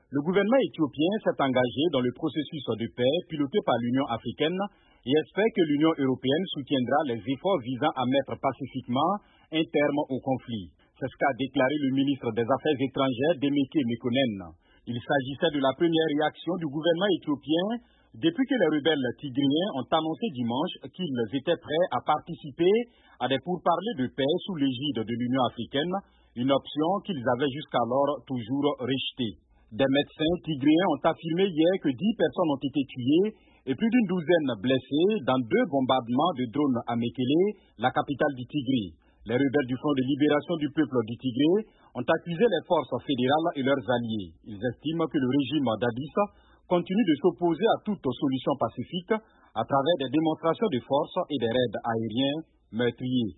Le gouvernement éthiopien s'est engagé dans le processus de paix piloté par l'Union africaine et espère que l'Union européenne soutiendra les efforts visant à mettre pacifiquement un terme au conflit. C'est ce qu'a déclaré le ministre des Affaires étrangères Demeke Mekonnen. Il s'agissait de la première réaction du gouvernement éthiopien depuis que les rebelles tigriens ont annoncé dimanche qu'ils étaient prêts à participer à des pourparlers de paix sous l'égide de l'Union africaine, une option qu'ils avaient jusqu'alors toujours rejetée. Des médecins tigriens ont affirmé hier que 10 personnes ont été tuées et plus d'une douzaine blessées dans 2 bombardements de drones à Mekele, la capitale du Tigré. Les rebelles du Front de libération du peuple du Tigré ont accusé les forces fédérales et leurs alliés. Ils estiment que le régime d'Addis continue de s'opposer à toute solution pacifique à travers des démonstrations de force et des raids aériens meurtriers.